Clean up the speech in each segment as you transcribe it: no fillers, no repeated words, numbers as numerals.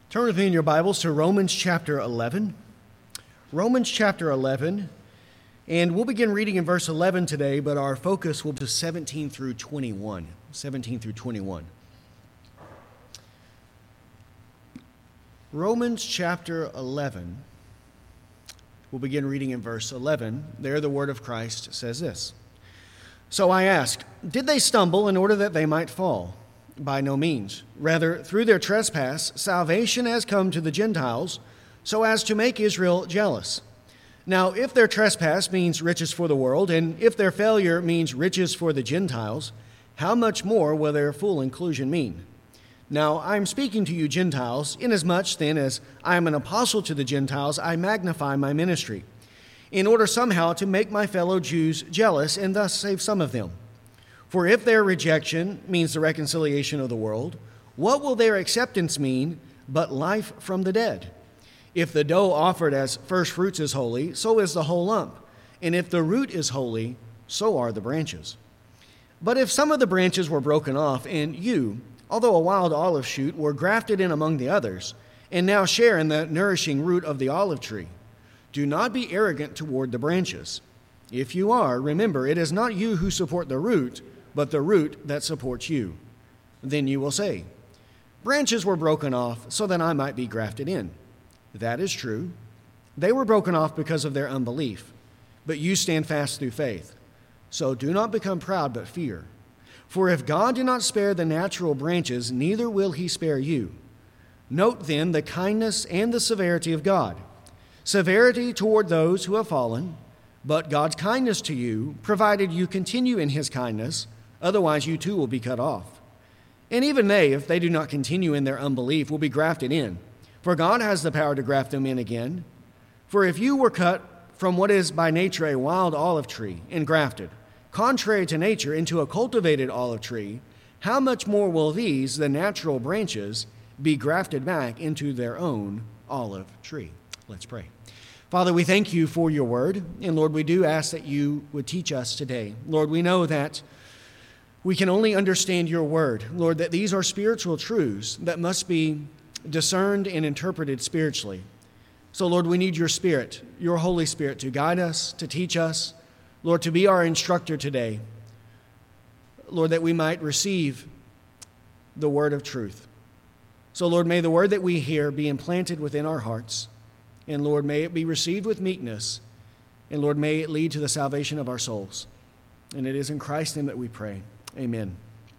Turn with me in your Bibles to Romans chapter 11. Romans chapter 11, and we'll begin reading in verse 11 today, but our focus will be 17 through 21. 17 through 21. Romans chapter 11, we'll begin reading in verse 11. There the word of Christ says this. So I asked, did they stumble in order that they might fall? By no means. Rather, through their trespass, salvation has come to the Gentiles, so as to make Israel jealous. Now, if their trespass means riches for the world, and if their failure means riches for the Gentiles, how much more will their full inclusion mean? Now, I am speaking to you Gentiles, inasmuch then as I am an apostle to the Gentiles, I magnify my ministry, in order somehow to make my fellow Jews jealous, and thus save some of them. For if their rejection means the reconciliation of the world, what will their acceptance mean but life from the dead? If the dough offered as first fruits is holy, so is the whole lump. And if the root is holy, so are the branches. But if some of the branches were broken off, and you, although a wild olive shoot, were grafted in among the others, and now share in the nourishing root of the olive tree, do not be arrogant toward the branches. If you are, remember, it is not you who support the root, but the root that supports you. Then you will say, branches were broken off so that I might be grafted in. That is true. They were broken off because of their unbelief, but you stand fast through faith. So do not become proud, but fear. For if God did not spare the natural branches, neither will he spare you. Note then the kindness and the severity of God. Severity toward those who have fallen, but God's kindness to you, provided you continue in his kindness, otherwise you too will be cut off. And even they, if they do not continue in their unbelief, will be grafted in. For God has the power to graft them in again. For if you were cut from what is by nature a wild olive tree and grafted, contrary to nature, into a cultivated olive tree, how much more will these, the natural branches, be grafted back into their own olive tree? Let's pray. Father, we thank you for your word. And Lord, we do ask that you would teach us today. Lord, we know that we can only understand your word. Lord, that these are spiritual truths that must be discerned and interpreted spiritually. So, Lord, we need your Spirit, your Holy Spirit, to guide us, to teach us, Lord, to be our instructor today. Lord, that we might receive the word of truth. So, Lord, may the word that we hear be implanted within our hearts. And, Lord, may it be received with meekness. And, Lord, may it lead to the salvation of our souls. And it is in Christ's name that we pray. Amen.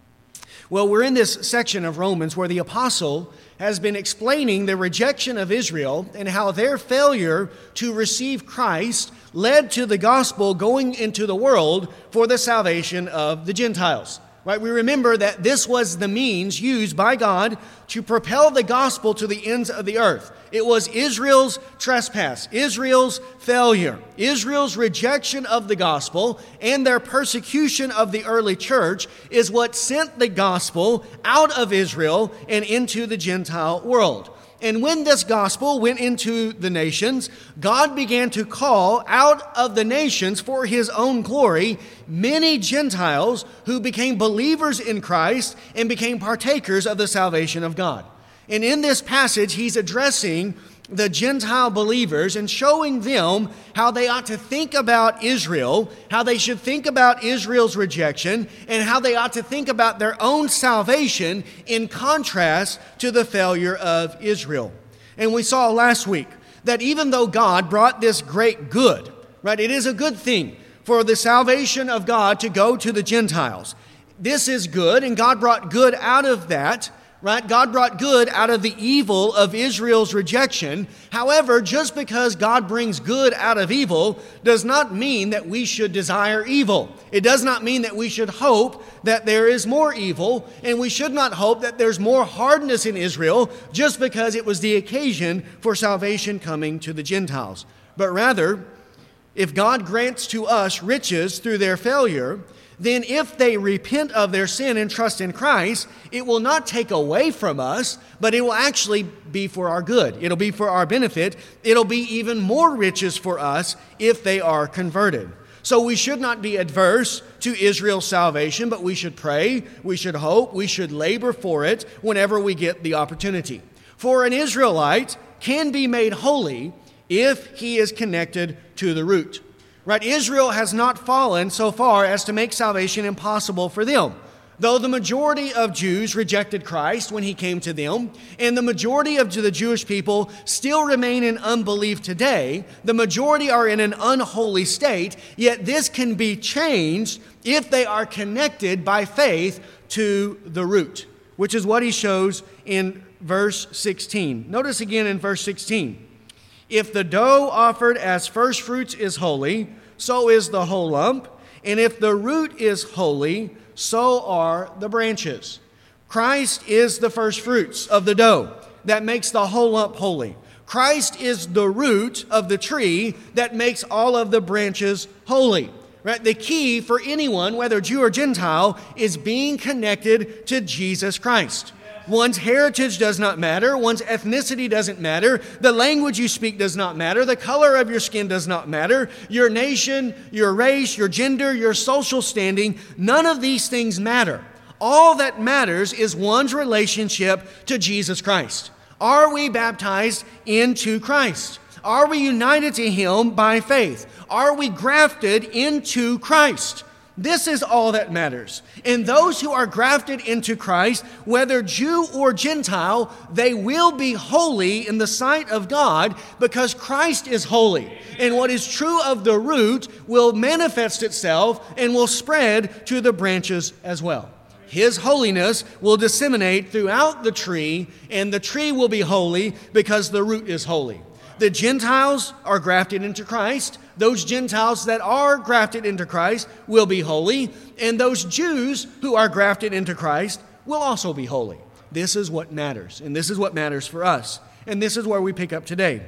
Well, we're in this section of Romans where the apostle has been explaining the rejection of Israel and how their failure to receive Christ led to the gospel going into the world for the salvation of the Gentiles. Right? We remember that this was the means used by God to propel the gospel to the ends of the earth. It was Israel's trespass, Israel's failure, Israel's rejection of the gospel, and their persecution of the early church is what sent the gospel out of Israel and into the Gentile world. And when this gospel went into the nations, God began to call out of the nations for his own glory many Gentiles who became believers in Christ and became partakers of the salvation of God. And in this passage, he's addressing the Gentile believers and showing them how they ought to think about Israel, how they should think about Israel's rejection, and how they ought to think about their own salvation in contrast to the failure of Israel. And we saw last week that even though God brought this great good, right, it is a good thing for the salvation of God to go to the Gentiles. This is good, and God brought good out of that. Right? God brought good out of the evil of Israel's rejection. However, just because God brings good out of evil does not mean that we should desire evil. It does not mean that we should hope that there is more evil, and we should not hope that there's more hardness in Israel just because it was the occasion for salvation coming to the Gentiles. But rather, if God grants to us riches through their failure, then if they repent of their sin and trust in Christ, it will not take away from us, but it will actually be for our good. It'll be for our benefit. It'll be even more riches for us if they are converted. So we should not be adverse to Israel's salvation, but we should pray, we should hope, we should labor for it whenever we get the opportunity. For an Israelite can be made holy if he is connected to the root. Right? Israel has not fallen so far as to make salvation impossible for them. Though the majority of Jews rejected Christ when he came to them, and the majority of the Jewish people still remain in unbelief today, the majority are in an unholy state, yet this can be changed if they are connected by faith to the root, which is what he shows in verse 16. Notice again in verse 16. If the dough offered as first fruits is holy, so is the whole lump, and if the root is holy, so are the branches. Christ is the first fruits of the dough that makes the whole lump holy. Christ is the root of the tree that makes all of the branches holy. Right? The key for anyone, whether Jew or Gentile, is being connected to Jesus Christ. One's heritage does not matter. One's ethnicity doesn't matter. The language you speak does not matter. The color of your skin does not matter. Your nation, your race, your gender, your social standing, none of these things matter. All that matters is one's relationship to Jesus Christ. Are we baptized into Christ? Are we united to Him by faith? Are we grafted into Christ? This is all that matters. And those who are grafted into Christ, whether Jew or Gentile, they will be holy in the sight of God because Christ is holy. And what is true of the root will manifest itself and will spread to the branches as well. His holiness will disseminate throughout the tree, and the tree will be holy because the root is holy. The Gentiles are grafted into Christ. Those Gentiles that are grafted into Christ will be holy. And those Jews who are grafted into Christ will also be holy. This is what matters. And this is what matters for us. And this is where we pick up today.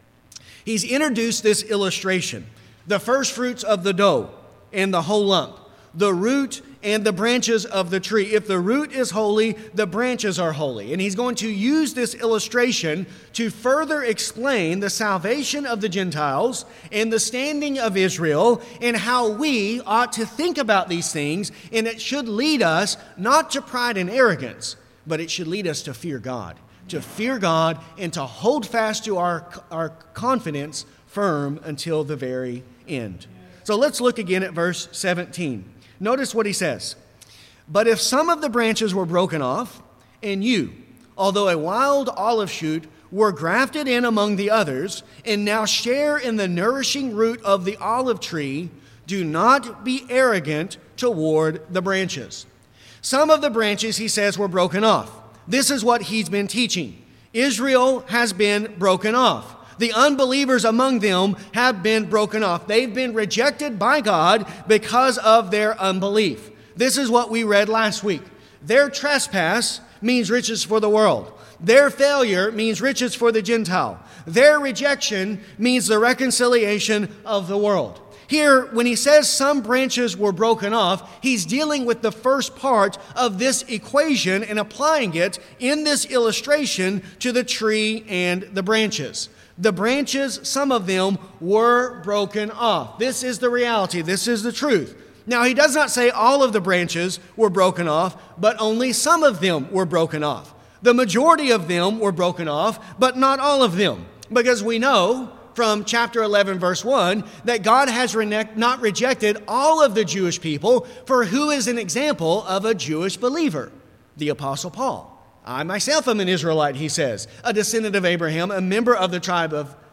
He's introduced this illustration. The first fruits of the dough and the whole lump. The root and the branches of the tree. If the root is holy, the branches are holy. And he's going to use this illustration to further explain the salvation of the Gentiles and the standing of Israel and how we ought to think about these things. And it should lead us not to pride and arrogance, but it should lead us to fear God. To fear God and to hold fast to our confidence firm until the very end. So let's look again at verse 17. Notice what he says. But if some of the branches were broken off, and you, although a wild olive shoot, were grafted in among the others, and now share in the nourishing root of the olive tree, do not be arrogant toward the branches. Some of the branches, he says, were broken off. This is what he's been teaching. Israel has been broken off. The unbelievers among them have been broken off. They've been rejected by God because of their unbelief. This is what we read last week. Their trespass means riches for the world. Their failure means riches for the Gentile. Their rejection means the reconciliation of the world. Here, when he says some branches were broken off, he's dealing with the first part of this equation and applying it in this illustration to the tree and the branches. The branches, some of them, were broken off. This is the reality. This is the truth. Now, he does not say all of the branches were broken off, but only some of them were broken off. The majority of them were broken off, but not all of them. Because we know from chapter 11, verse 1, that God has not rejected all of the Jewish people, for who is an example of a Jewish believer? The Apostle Paul. I myself am an Israelite, he says, a descendant of Abraham, a member of the tribe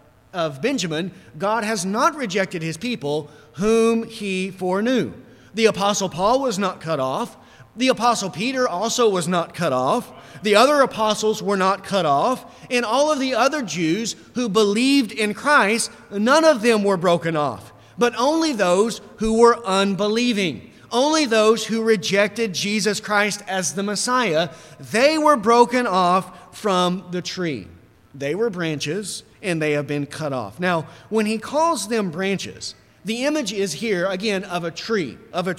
of Benjamin. God has not rejected his people whom he foreknew. The Apostle Paul was not cut off. The Apostle Peter also was not cut off. The other apostles were not cut off. And all of the other Jews who believed in Christ, none of them were broken off, but only those who were unbelieving. Only those who rejected Jesus Christ as the Messiah, they were broken off from the tree. They were branches, and they have been cut off. Now, when he calls them branches, the image is here, again, of a tree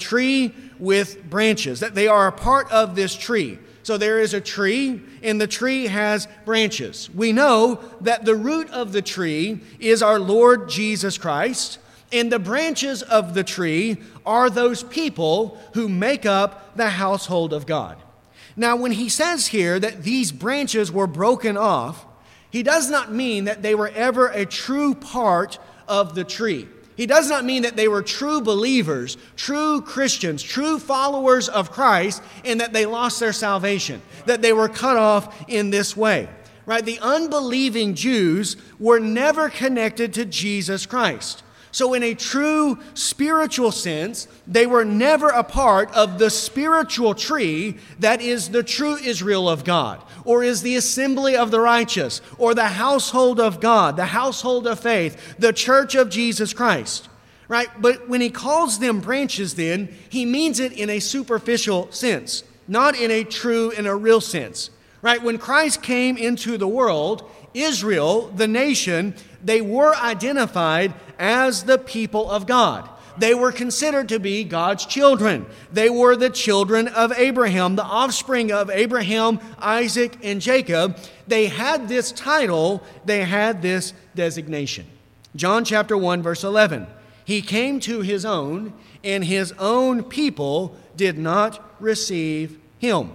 with branches, that they are a part of this tree. So there is a tree, and the tree has branches. We know that the root of the tree is our Lord Jesus Christ, and the branches of the tree are those people who make up the household of God. Now, when he says here that these branches were broken off, he does not mean that they were ever a true part of the tree. He does not mean that they were true believers, true Christians, true followers of Christ, and that they lost their salvation, that they were cut off in this way. Right? The unbelieving Jews were never connected to Jesus Christ. So in a true spiritual sense, they were never a part of the spiritual tree that is the true Israel of God, or is the assembly of the righteous, or the household of God, the household of faith, the church of Jesus Christ. Right? But when he calls them branches then, he means it in a superficial sense, not in a true and a real sense. Right? When Christ came into the world, Israel, the nation, they were identified as the people of God. They were considered to be God's children. They were the children of Abraham, the offspring of Abraham, Isaac, and Jacob. They had this title, they had this designation. John chapter 1, verse 11. He came to his own, and his own people did not receive him.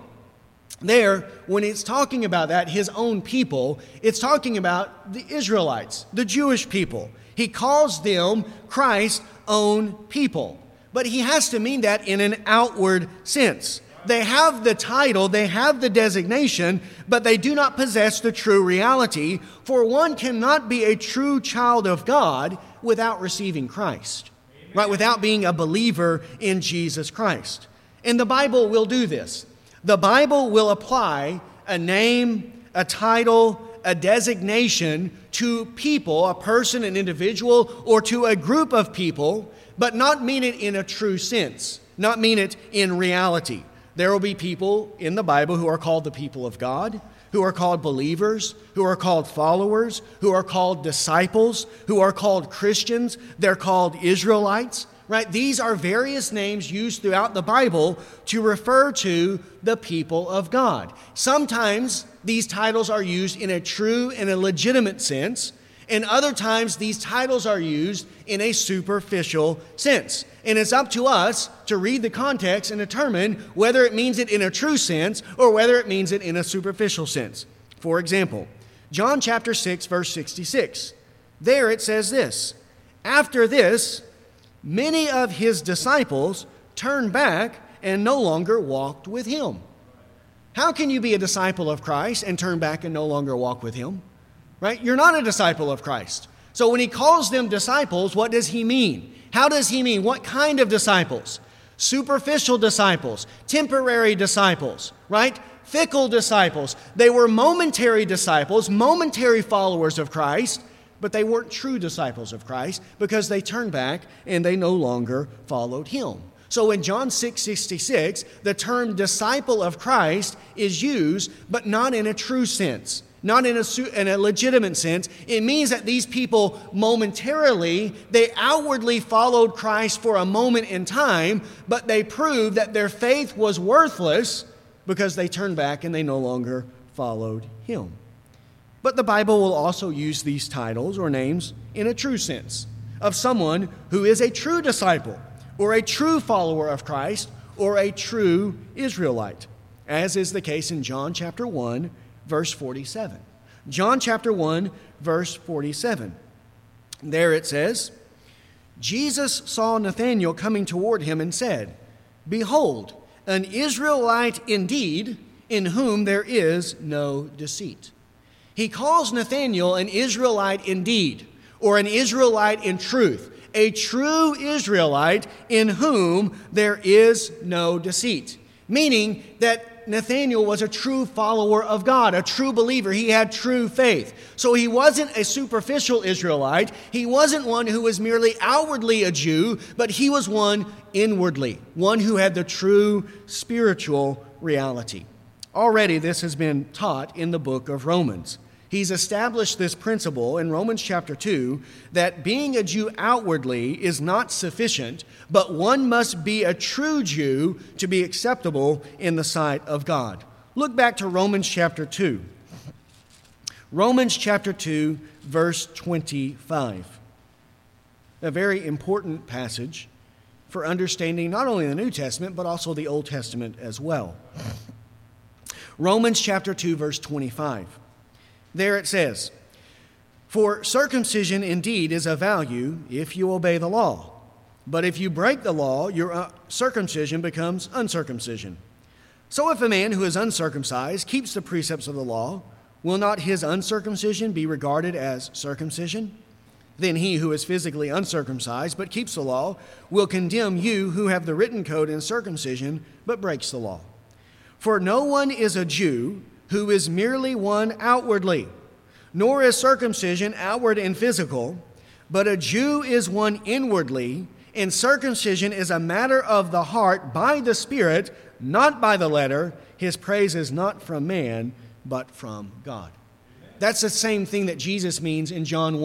There, when it's talking about that, his own people, it's talking about the Israelites, the Jewish people. He calls them Christ's own people. But he has to mean that in an outward sense. They have the title, they have the designation, but they do not possess the true reality, for one cannot be a true child of God without receiving Christ, right? Without being a believer in Jesus Christ. And the Bible will do this. The Bible will apply a name, a title, a designation to people, a person, an individual, or to a group of people, but not mean it in a true sense, not mean it in reality. There will be people in the Bible who are called the people of God, who are called believers, who are called followers, who are called disciples, who are called Christians. They're called Israelites. Right? These are various names used throughout the Bible to refer to the people of God. Sometimes these titles are used in a true and a legitimate sense, and other times these titles are used in a superficial sense. And it's up to us to read the context and determine whether it means it in a true sense or whether it means it in a superficial sense. For example, John chapter 6, verse 66. There it says this, "After this, many of his disciples turned back and no longer walked with him." How can you be a disciple of Christ and turn back and no longer walk with him? Right? You're not a disciple of Christ. So when he calls them disciples, what does he mean? How does he mean? What kind of disciples? Superficial disciples, temporary disciples, right? Fickle disciples. They were momentary disciples, momentary followers of Christ, but they weren't true disciples of Christ because they turned back and they no longer followed him. So in John 6:66, the term disciple of Christ is used, but not in a true sense, not in a legitimate sense. It means that these people momentarily, they outwardly followed Christ for a moment in time, but they proved that their faith was worthless because they turned back and they no longer followed him. But the Bible will also use these titles or names in a true sense of someone who is a true disciple or a true follower of Christ or a true Israelite, as is the case in John chapter 1, verse 47. John chapter 1, verse 47. There it says, "Jesus saw Nathanael coming toward him and said, 'Behold, an Israelite indeed, in whom there is no deceit.'" He calls Nathanael an Israelite indeed, or an Israelite in truth, a true Israelite in whom there is no deceit, meaning that Nathanael was a true follower of God, a true believer. He had true faith. So he wasn't a superficial Israelite. He wasn't one who was merely outwardly a Jew, but he was one inwardly, one who had the true spiritual reality. Already this has been taught in the book of Romans. He's established this principle in Romans chapter 2 that being a Jew outwardly is not sufficient, but one must be a true Jew to be acceptable in the sight of God. Look back to Romans chapter 2. Romans chapter 2, verse 25. A very important passage for understanding not only the New Testament, but also the Old Testament as well. Romans chapter 2, verse 25. There it says, "For circumcision indeed is of value if you obey the law. But if you break the law, your circumcision becomes uncircumcision. So if a man who is uncircumcised keeps the precepts of the law, will not his uncircumcision be regarded as circumcision? Then he who is physically uncircumcised but keeps the law will condemn you who have the written code in circumcision but breaks the law. For no one is a Jew who is merely one outwardly, nor is circumcision outward and physical, but a Jew is one inwardly, and circumcision is a matter of the heart by the Spirit, not by the letter. His praise is not from man, but from God." That's the same thing that Jesus means in John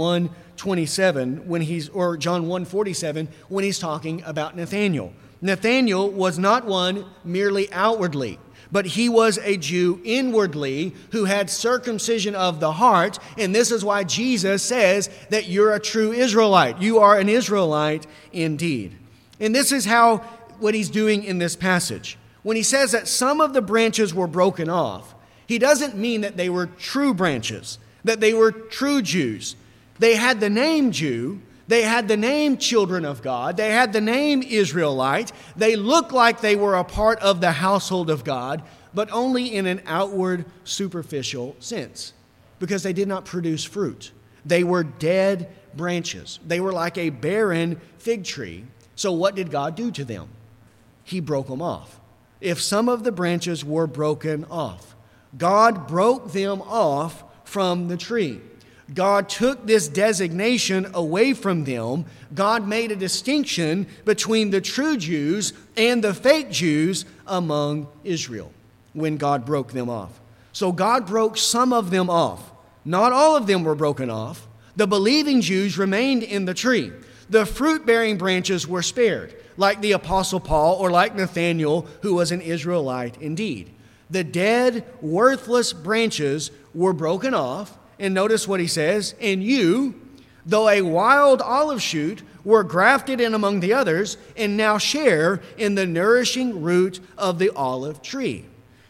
1:27 or John 1:47 when he's talking about Nathanael. Nathanael was not one merely outwardly, but he was a Jew inwardly who had circumcision of the heart, and this is why Jesus says that you're a true Israelite. You are an Israelite indeed. And this is what he's doing in this passage. When he says that some of the branches were broken off, he doesn't mean that they were true branches, that they were true Jews. They had the name Jew, they had the name children of God, they had the name Israelite, they looked like they were a part of the household of God, but only in an outward, superficial sense, because they did not produce fruit. They were dead branches. They were like a barren fig tree. So what did God do to them? He broke them off. If some of the branches were broken off, God broke them off from the tree. God took this designation away from them. God made a distinction between the true Jews and the fake Jews among Israel when God broke them off. So God broke some of them off. Not all of them were broken off. The believing Jews remained in the tree. The fruit-bearing branches were spared, like the Apostle Paul or like Nathanael, who was an Israelite indeed. The dead, worthless branches were broken off. And notice what he says, "And you, though a wild olive shoot, were grafted in among the others, and now share in the nourishing root of the olive tree."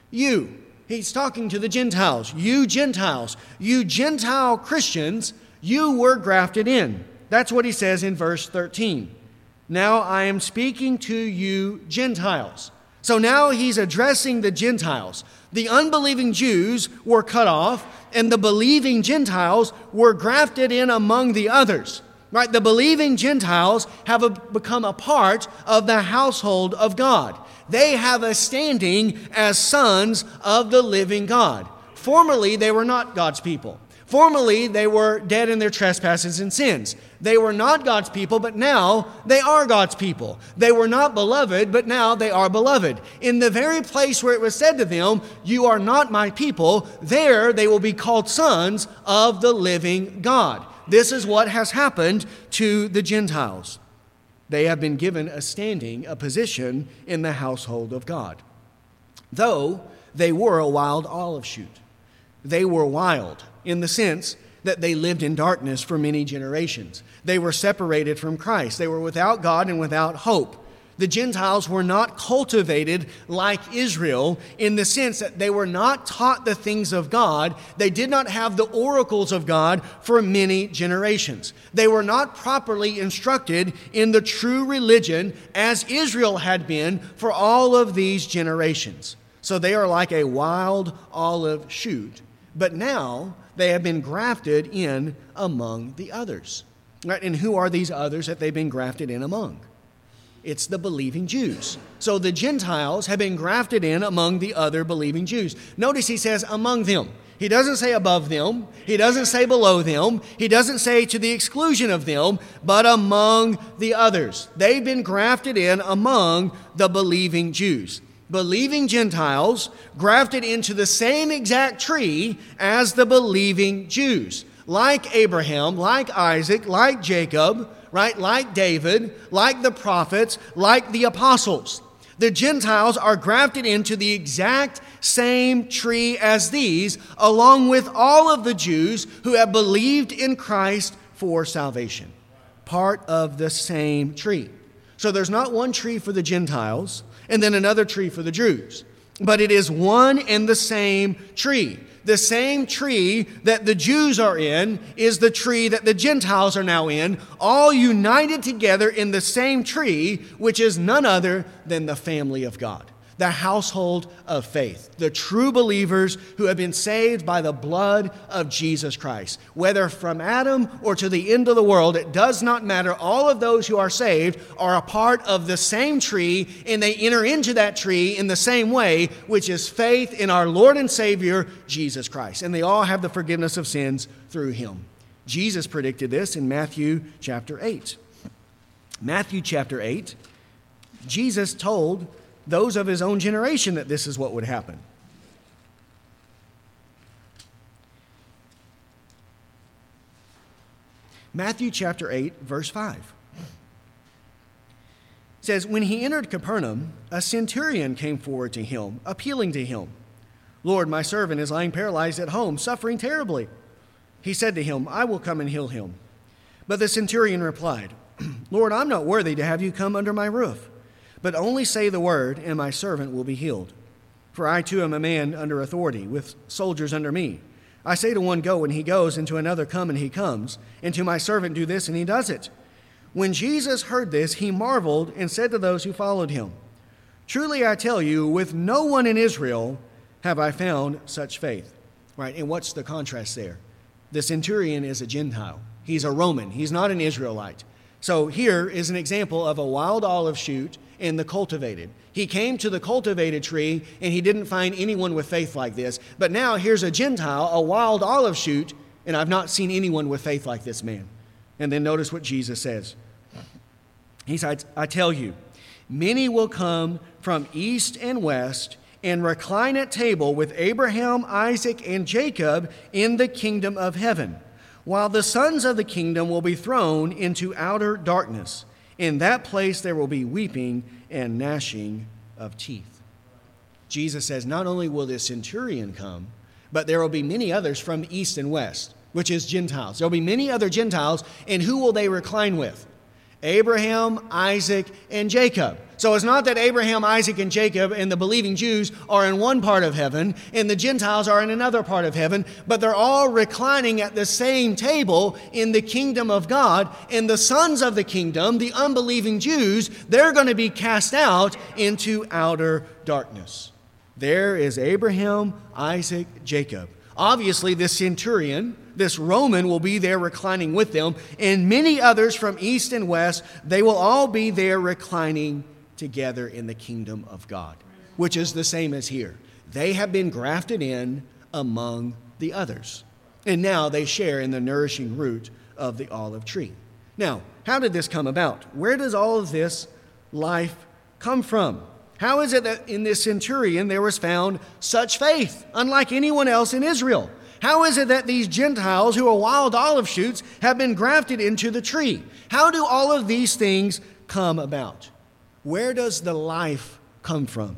He's talking to the Gentiles. You Gentiles, you Gentile Christians, you were grafted in. That's what he says in verse 13. "Now I am speaking to you Gentiles." So now he's addressing the Gentiles. The unbelieving Jews were cut off, and the believing Gentiles were grafted in among the others. Right? The believing Gentiles have become a part of the household of God. They have a standing as sons of the living God. Formerly, they were not God's people. Formerly, they were dead in their trespasses and sins. They were not God's people, but now they are God's people. They were not beloved, but now they are beloved. In the very place where it was said to them, "You are not my people," there they will be called sons of the living God. This is what has happened to the Gentiles. They have been given a standing, a position in the household of God. Though they were a wild olive shoot. They were wild in the sense that they lived in darkness for many generations. They were separated from Christ. They were without God and without hope. The Gentiles were not cultivated like Israel in the sense that they were not taught the things of God. They did not have the oracles of God for many generations. They were not properly instructed in the true religion as Israel had been for all of these generations. So they are like a wild olive shoot. But now they have been grafted in among the others. Right? And who are these others that they've been grafted in among? It's the believing Jews. So the Gentiles have been grafted in among the other believing Jews. Notice he says among them. He doesn't say above them. He doesn't say below them. He doesn't say to the exclusion of them, but among the others. They've been grafted in among the believing Jews. Believing Gentiles grafted into the same exact tree as the believing Jews. Like Abraham, like Isaac, like Jacob, right? Like David, like the prophets, like the apostles. The Gentiles are grafted into the exact same tree as these, along with all of the Jews who have believed in Christ for salvation. Part of the same tree. So there's not one tree for the Gentiles and then another tree for the Jews. but it is one and the same tree. The same tree that the Jews are in is the tree that the Gentiles are now in, all united together in the same tree, which is none other than the family of God, the household of faith, the true believers who have been saved by the blood of Jesus Christ. Whether from Adam or to the end of the world, it does not matter. All of those who are saved are a part of the same tree, and they enter into that tree in the same way, which is faith in our Lord and Savior, Jesus Christ. And they all have the forgiveness of sins through him. Jesus predicted this in Matthew chapter 8. Matthew chapter 8, Jesus told those of his own generation that this is what would happen. Matthew chapter 8, verse 5 says, "When he entered Capernaum, a centurion came forward to him, appealing to him. 'Lord, my servant is lying paralyzed at home, suffering terribly.' He said to him, 'I will come and heal him.' But the centurion replied, 'Lord, I'm not worthy to have you come under my roof. But only say the word, and my servant will be healed. For I too am a man under authority, with soldiers under me. I say to one, go, and he goes, and to another, come, and he comes, and to my servant, do this, and he does it.' When Jesus heard this, he marveled and said to those who followed him, 'Truly I tell you, with no one in Israel have I found such faith.'" Right, and what's the contrast there? The centurion is a Gentile. He's a Roman. He's not an Israelite. So here is an example of a wild olive shoot and the cultivated. He came to the cultivated tree, and he didn't find anyone with faith like this. But now here's a Gentile, a wild olive shoot, and I've not seen anyone with faith like this man. And then notice what Jesus says. He says, "I tell you, many will come from east and west and recline at table with Abraham, Isaac, and Jacob in the kingdom of heaven, while the sons of the kingdom will be thrown into outer darkness. In that place there will be weeping and gnashing of teeth." Jesus says not only will this centurion come, but there will be many others from east and west, which is Gentiles. There will be many other Gentiles, and who will they recline with? Abraham, Isaac, and Jacob. So it's not that Abraham, Isaac, and Jacob and the believing Jews are in one part of heaven and the Gentiles are in another part of heaven, but they're all reclining at the same table in the kingdom of God. And the sons of the kingdom, the unbelieving Jews, they're going to be cast out into outer darkness. There is Abraham, Isaac, Jacob. Obviously, this centurion, this Roman, will be there reclining with them, and many others from east and west, they will all be there reclining together in the kingdom of God, which is the same as here. They have been grafted in among the others, and now they share in the nourishing root of the olive tree. Now, how did this come about? Where does all of this life come from? How is it that in this centurion there was found such faith, unlike anyone else in Israel? How is it that these Gentiles, who are wild olive shoots, have been grafted into the tree? How do all of these things come about? Where does the life come from?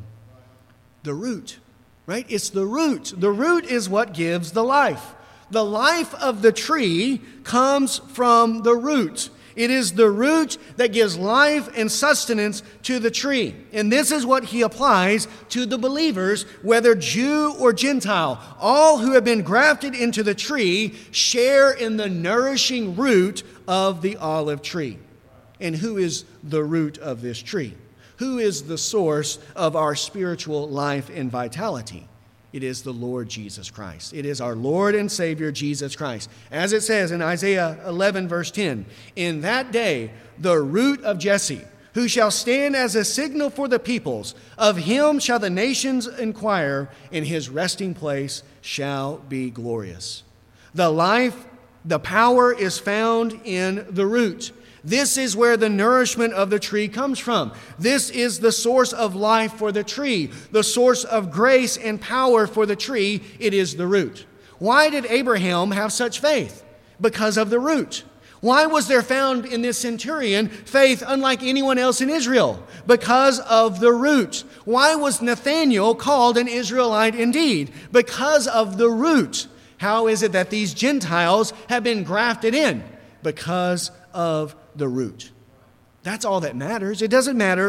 The root, right? It's the root. The root is what gives the life. The life of the tree comes from the root. It is the root that gives life and sustenance to the tree. And this is what he applies to the believers, whether Jew or Gentile. All who have been grafted into the tree share in the nourishing root of the olive tree. And who is the root of this tree? Who is the source of our spiritual life and vitality? It is the Lord Jesus Christ. It is our Lord and Savior, Jesus Christ. As it says in Isaiah 11, verse 10, "In that day, the root of Jesse, who shall stand as a signal for the peoples, of him shall the nations inquire, and his resting place shall be glorious." The life, the power is found in the root. This is where the nourishment of the tree comes from. This is the source of life for the tree, the source of grace and power for the tree. It is the root. Why did Abraham have such faith? Because of the root. Why was there found in this centurion faith unlike anyone else in Israel? Because of the root. Why was Nathanael called an Israelite indeed? Because of the root. How is it that these Gentiles have been grafted in? Because of the root. That's all that matters. It doesn't matter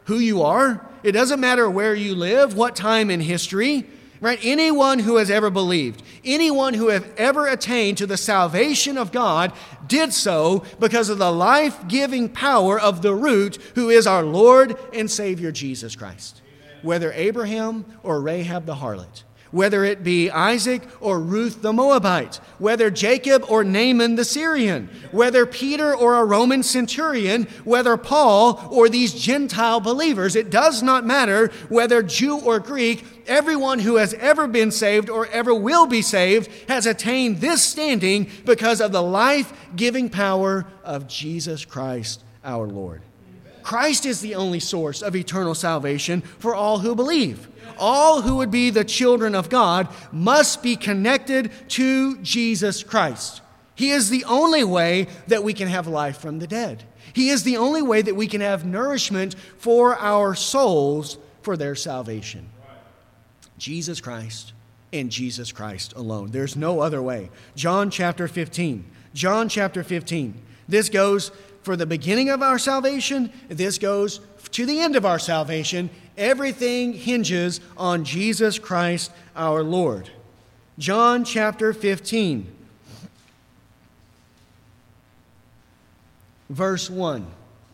who you are. It doesn't matter where you live, what time in history. Right? Anyone who has ever believed, anyone who has ever attained to the salvation of God did so because of the life-giving power of the root who is our Lord and Savior Jesus Christ. Amen. Whether Abraham or Rahab the harlot, whether it be Isaac or Ruth the Moabite, whether Jacob or Naaman the Syrian, whether Peter or a Roman centurion, whether Paul or these Gentile believers, it does not matter whether Jew or Greek, everyone who has ever been saved or ever will be saved has attained this standing because of the life-giving power of Jesus Christ our Lord. Christ is the only source of eternal salvation for all who believe. All who would be the children of God must be connected to Jesus Christ. He is the only way that we can have life from the dead. He is the only way that we can have nourishment for our souls for their salvation. Jesus Christ and Jesus Christ alone. There's no other way. John chapter 15. John chapter 15. This goes for the beginning of our salvation. This goes to the end of our salvation. Everything hinges on Jesus Christ our Lord. John chapter 15, verse 1.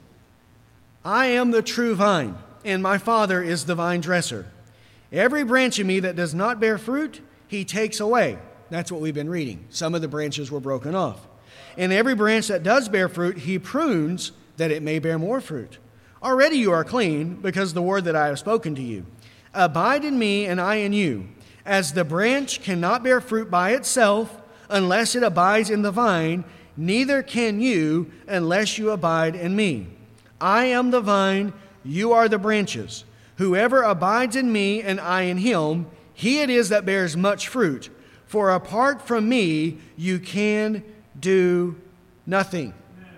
I am the true vine, and my Father is the vine dresser. Every branch in me that does not bear fruit, he takes away. That's what we've been reading. Some of the branches were broken off. And every branch that does bear fruit, he prunes that it may bear more fruit. Already you are clean because of the word that I have spoken to you. Abide in me and I in you. As the branch cannot bear fruit by itself unless it abides in the vine, neither can you unless you abide in me. I am the vine, you are the branches. Whoever abides in me and I in him, he it is that bears much fruit. For apart from me, you can do nothing.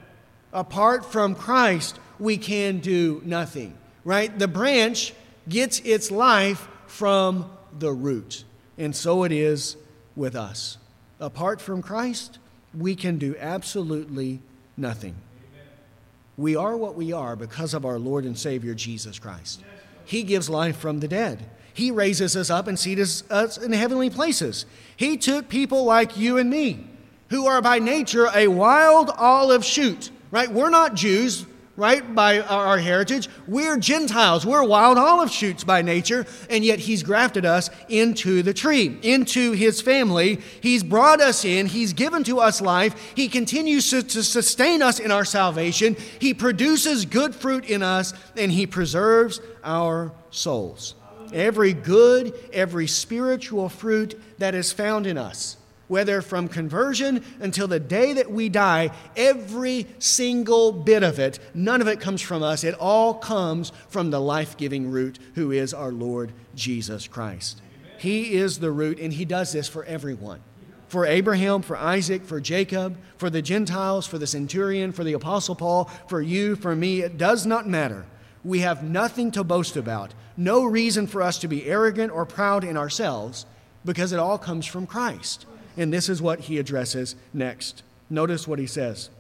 Apart from Christ, we can do nothing, right? The branch gets its life from the root, and so it is with us. Apart from Christ, we can do absolutely nothing. Amen. We are what we are because of our Lord and Savior, Jesus Christ. He gives life from the dead. He raises us up and seats us in heavenly places. He took people like you and me, who are by nature a wild olive shoot, right? We're not Jews, right, by our heritage. We're Gentiles. We're wild olive shoots by nature, and yet he's grafted us into the tree, into his family. He's brought us in. He's given to us life. He continues to sustain us in our salvation. He produces good fruit in us, and he preserves our souls. Every good, every spiritual fruit that is found in us, whether from conversion until the day that we die, every single bit of it, none of it comes from us. It all comes from the life-giving root who is our Lord Jesus Christ. Amen. He is the root, and he does this for everyone. For Abraham, for Isaac, for Jacob, for the Gentiles, for the centurion, for the Apostle Paul, for you, for me, it does not matter. We have nothing to boast about, no reason for us to be arrogant or proud in ourselves, because it all comes from Christ. And this is what he addresses next. Notice what he says.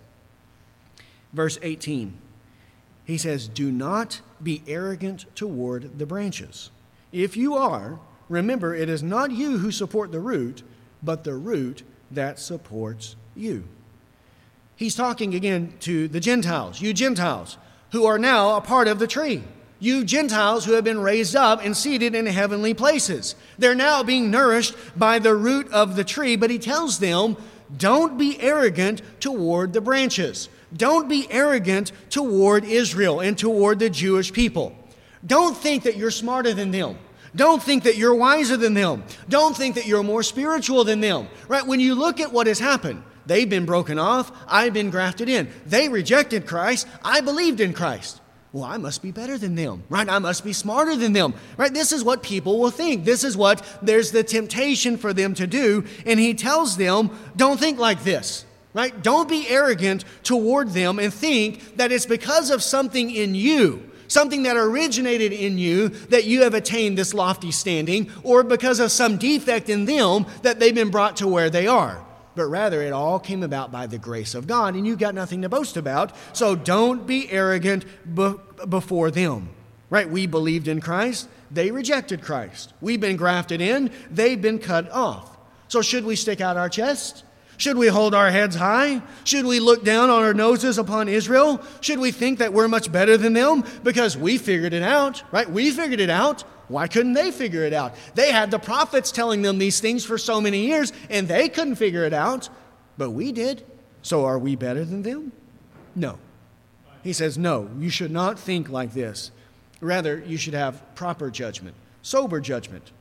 Verse 18. He says, do not be arrogant toward the branches. If you are, remember it is not you who support the root, but the root that supports you. He's talking again to the Gentiles, you Gentiles, who are now a part of the tree. You Gentiles who have been raised up and seated in heavenly places. They're now being nourished by the root of the tree, but he tells them, don't be arrogant toward the branches. Don't be arrogant toward Israel and toward the Jewish people. Don't think that you're smarter than them. Don't think that you're wiser than them. Don't think that you're more spiritual than them. Right? When you look at what has happened, they've been broken off. I've been grafted in. They rejected Christ. I believed in Christ. Well, I must be better than them, right? I must be smarter than them, right? This is what people will think. This is what there's the temptation for them to do. And he tells them, don't think like this, right? Don't be arrogant toward them and think that it's because of something in you, something that originated in you, that you have attained this lofty standing, or because of some defect in them that they've been brought to where they are. But rather, it all came about by the grace of God, and you've got nothing to boast about, so don't be arrogant before them. right? We believed in Christ. They rejected Christ. We've been grafted in. They've been cut off. So should we stick out our chest? Should we hold our heads high? Should we look down on our noses upon Israel? Should we think that we're much better than them because we figured it out, right? We figured it out. Why couldn't they figure it out? They had the prophets telling them these things for so many years, and they couldn't figure it out, but we did. So are we better than them? No. He says, no, you should not think like this. Rather, you should have proper judgment, sober judgment.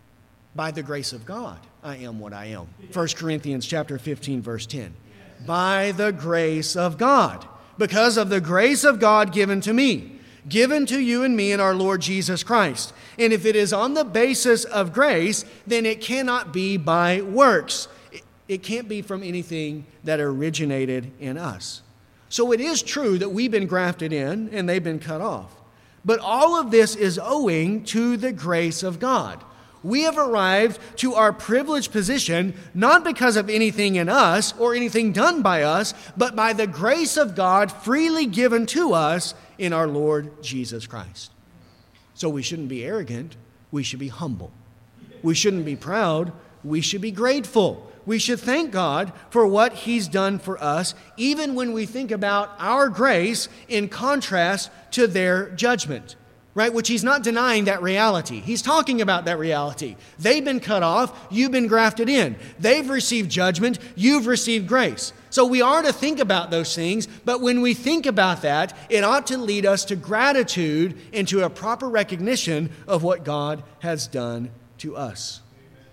By the grace of God, I am what I am. 1 Corinthians chapter 15, verse 10. By the grace of God, because of the grace of God given to me, given to you and me in our Lord Jesus Christ. And if it is on the basis of grace, then it cannot be by works. It can't be from anything that originated in us. So it is true that we've been grafted in and they've been cut off. But all of this is owing to the grace of God. We have arrived to our privileged position not because of anything in us or anything done by us, but by the grace of God freely given to us in our Lord Jesus Christ. So we shouldn't be arrogant. We should be humble. We shouldn't be proud. We should be grateful. We should thank God for what He's done for us, even when we think about our grace in contrast to their judgment. Right? Which He's not denying that reality. He's talking about that reality. They've been cut off. You've been grafted in. They've received judgment. You've received grace. So we are to think about those things, but when we think about that, it ought to lead us to gratitude and to a proper recognition of what God has done to us.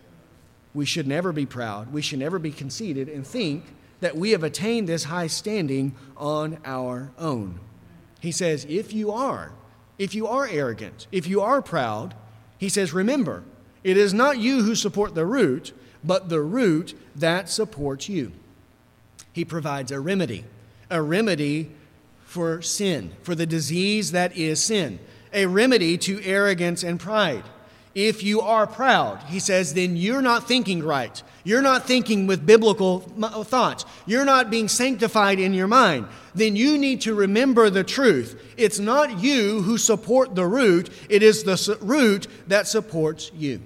We should never be proud. We should never be conceited and think that we have attained this high standing on our own. He says, if you are arrogant, if you are proud, he says, remember, it is not you who support the root, but the root that supports you. He provides a remedy for sin, for the disease that is sin, a remedy to arrogance and pride. If you are proud, he says, then you're not thinking right. You're not thinking with biblical thoughts. You're not being sanctified in your mind. Then you need to remember the truth. It's not you who support the root. It is the root that supports you.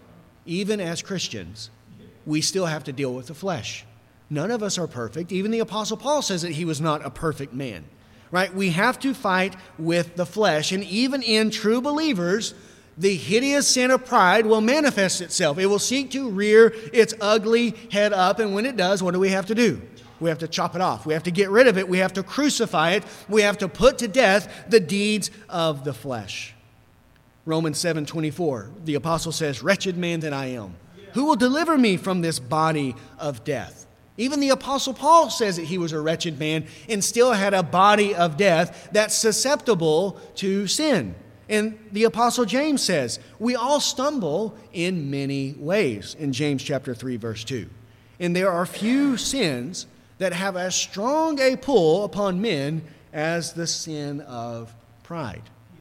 Even as Christians, we still have to deal with the flesh. None of us are perfect. Even the Apostle Paul says that he was not a perfect man. Right? We have to fight with the flesh. And even in true believers, the hideous sin of pride will manifest itself. It will seek to rear its ugly head up, and when it does, what do we have to do? We have to chop it off. We have to get rid of it. We have to crucify it. We have to put to death the deeds of the flesh. Romans 7:24, the apostle says, "Wretched man that I am, who will deliver me from this body of death?" Even the apostle Paul says that he was a wretched man and still had a body of death that's susceptible to sin. And the apostle James says, we all stumble in many ways in James chapter 3, verse 2. And there are few sins that have as strong a pull upon men as the sin of pride.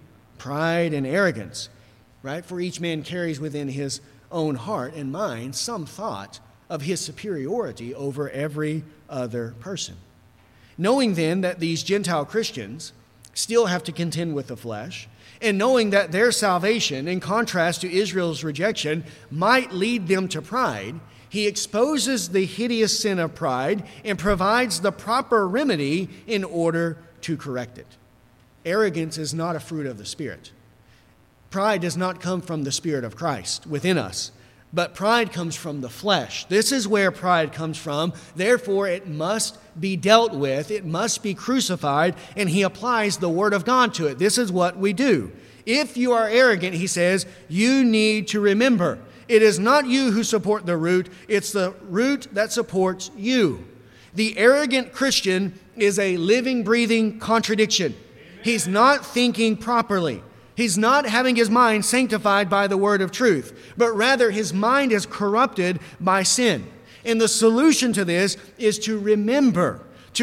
Pride and arrogance, right? For each man carries within his own heart and mind some thought of his superiority over every other person. Knowing then that these Gentile Christians still have to contend with the flesh, and knowing that their salvation, in contrast to Israel's rejection, might lead them to pride, he exposes the hideous sin of pride and provides the proper remedy in order to correct it. Arrogance is not a fruit of the Spirit. Pride does not come from the Spirit of Christ within us, but pride comes from the flesh. This is where pride comes from. Therefore, it must be dealt with. It must be crucified, and he applies the Word of God to it. This is what we do. If you are arrogant, he says, you need to remember, it is not you who support the root, it's the root that supports you. The arrogant Christian is a living, breathing contradiction. He's not thinking properly. He's not having his mind sanctified by the word of truth, but rather his mind is corrupted by sin. And the solution to this is to remember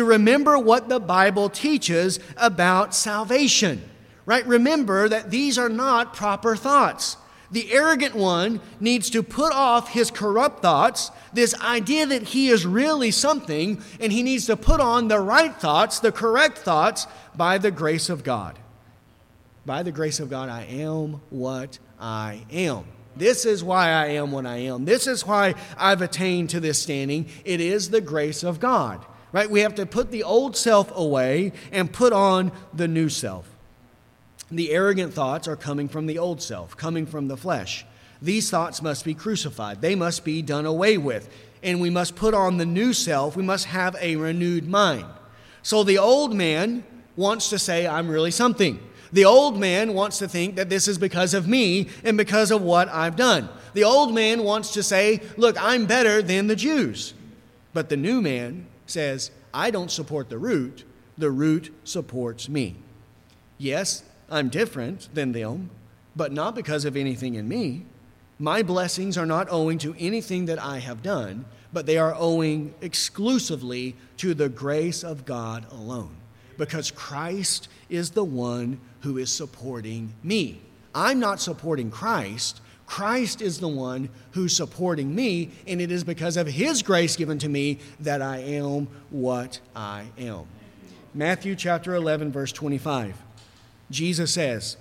what the Bible teaches about salvation, right? Remember that these are not proper thoughts. The arrogant one needs to put off his corrupt thoughts, this idea that he is really something, and he needs to put on the right thoughts, the correct thoughts, by the grace of God. By the grace of God, I am what I am. This is why I am what I am. This is why I've attained to this standing. It is the grace of God, right? We have to put the old self away and put on the new self. The arrogant thoughts are coming from the old self, coming from the flesh. These thoughts must be crucified. They must be done away with. And we must put on the new self. We must have a renewed mind. So the old man wants to say, I'm really something. The old man wants to think that this is because of me and because of what I've done. The old man wants to say, look, I'm better than the Jews. But the new man says, I don't support the root supports me. Yes, I'm different than them, but not because of anything in me. My blessings are not owing to anything that I have done, but they are owing exclusively to the grace of God alone. Because Christ is the one who is supporting me. I'm not supporting Christ. Christ is the one who's supporting me, and it is because of His grace given to me that I am what I am. Matthew chapter 11, verse 25. Jesus says,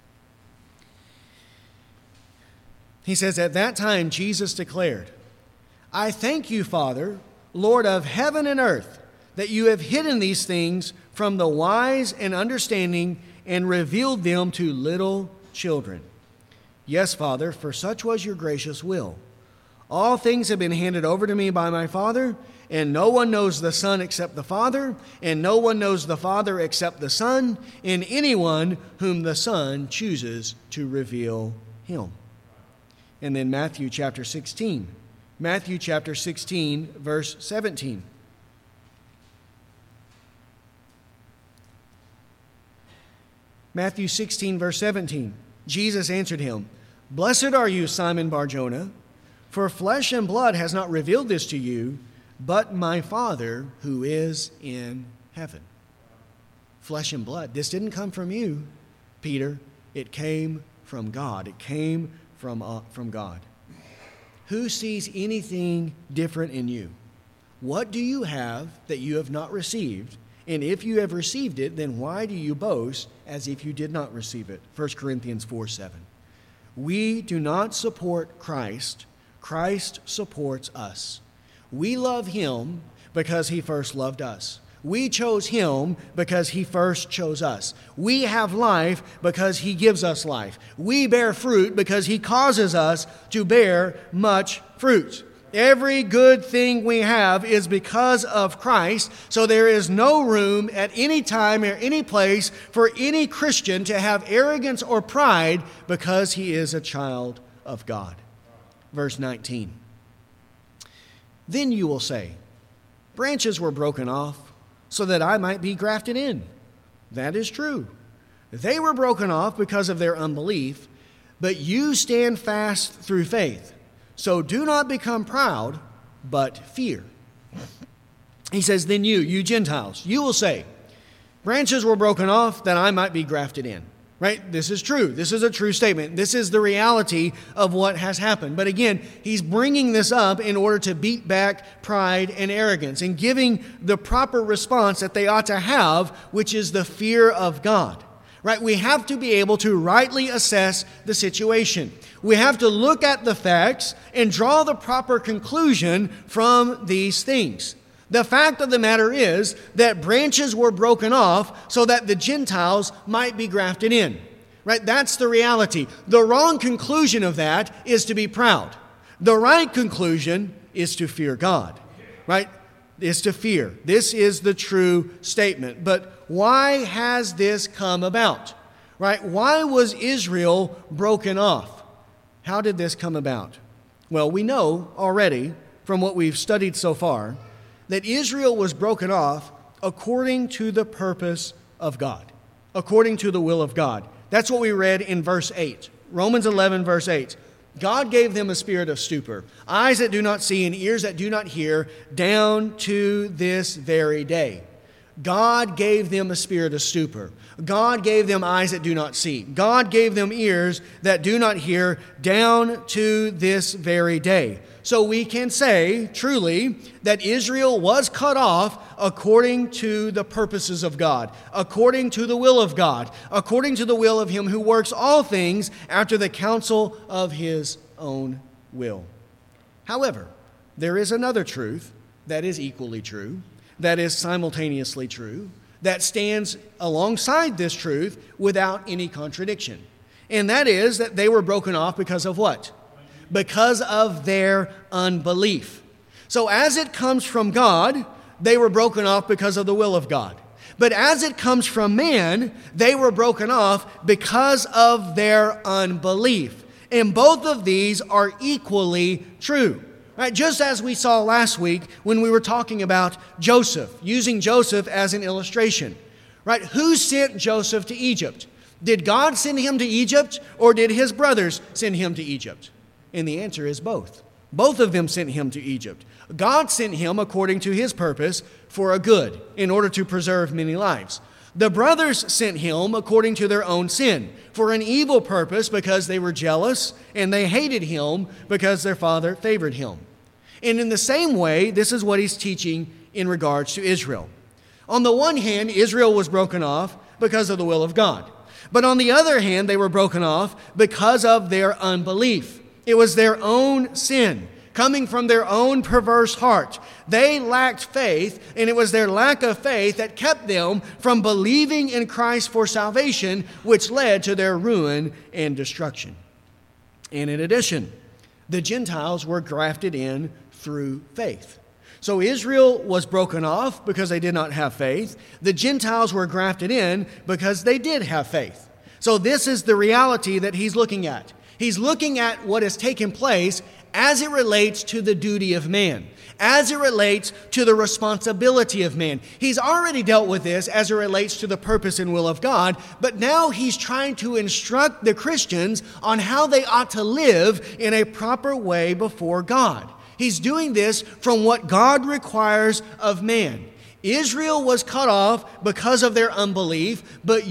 He says, at that time Jesus declared, I thank you, Father, Lord of heaven and earth, that you have hidden these things from the wise and understanding and revealed them to little children. Yes, Father, for such was your gracious will. All things have been handed over to me by my Father, and no one knows the Son except the Father, and no one knows the Father except the Son, and anyone whom the Son chooses to reveal him. And then Matthew chapter 16. Matthew chapter 16, verse 17. Matthew 16, verse 17. Jesus answered him, Blessed are you, Simon Bar-Jonah, for flesh and blood has not revealed this to you, but my Father who is in heaven. Flesh and blood. This didn't come from you, Peter. It came from God. It came from God. Who sees anything different in you? What do you have that you have not received? And if you have received it, then why do you boast as if you did not receive it? 1 Corinthians 4:7. We do not support Christ. Christ supports us. We love Him because He first loved us. We chose Him because He first chose us. We have life because He gives us life. We bear fruit because He causes us to bear much fruit. Every good thing we have is because of Christ, so there is no room at any time or any place for any Christian to have arrogance or pride because he is a child of God. Verse 19. Then you will say, branches were broken off so that I might be grafted in. That is true. They were broken off because of their unbelief, but you stand fast through faith. So do not become proud, but fear. He says, then you Gentiles, you will say, branches were broken off that I might be grafted in. Right? This is true. This is a true statement. This is the reality of what has happened. But again, he's bringing this up in order to beat back pride and arrogance and giving the proper response that they ought to have, which is the fear of God. Right? We have to be able to rightly assess the situation. We have to look at the facts and draw the proper conclusion from these things. The fact of the matter is that branches were broken off so that the Gentiles might be grafted in. Right? That's the reality. The wrong conclusion of that is to be proud. The right conclusion is to fear God. Right? Is to fear. This is the true statement. But why has this come about? Right? Why was Israel broken off? How did this come about? Well, we know already from what we've studied so far that Israel was broken off according to the purpose of God, according to the will of God. That's what we read in verse 8. Romans 11, verse 8. God gave them a spirit of stupor, eyes that do not see and ears that do not hear, down to this very day. God gave them a spirit of stupor. God gave them eyes that do not see. God gave them ears that do not hear, down to this very day. So we can say truly that Israel was cut off according to the purposes of God, according to the will of God, according to the will of Him who works all things after the counsel of His own will. However, there is another truth that is equally true, that is simultaneously true, that stands alongside this truth without any contradiction. And that is that they were broken off because of what? Because of their unbelief. So as it comes from God, they were broken off because of the will of God. But as it comes from man, they were broken off because of their unbelief. And both of these are equally true. Right? Just as we saw last week when we were talking about Joseph, using Joseph as an illustration. Right? Who sent Joseph to Egypt? Did God send him to Egypt, or did his brothers send him to Egypt? And the answer is both. Both of them sent him to Egypt. God sent him according to His purpose for a good, in order to preserve many lives. The brothers sent him according to their own sin, for an evil purpose because they were jealous, and they hated him because their father favored him. And in the same way, this is what he's teaching in regards to Israel. On the one hand, Israel was broken off because of the will of God. But on the other hand, they were broken off because of their unbelief. It was their own sin, coming from their own perverse heart. They lacked faith, and it was their lack of faith that kept them from believing in Christ for salvation, which led to their ruin and destruction. And in addition, the Gentiles were grafted in through faith. So Israel was broken off because they did not have faith. The Gentiles were grafted in because they did have faith. So this is the reality that he's looking at. He's looking at what has taken place as it relates to the duty of man, as it relates to the responsibility of man. He's already dealt with this as it relates to the purpose and will of God, but now he's trying to instruct the Christians on how they ought to live in a proper way before God. He's doing this from what God requires of man. Israel was cut off because of their unbelief, but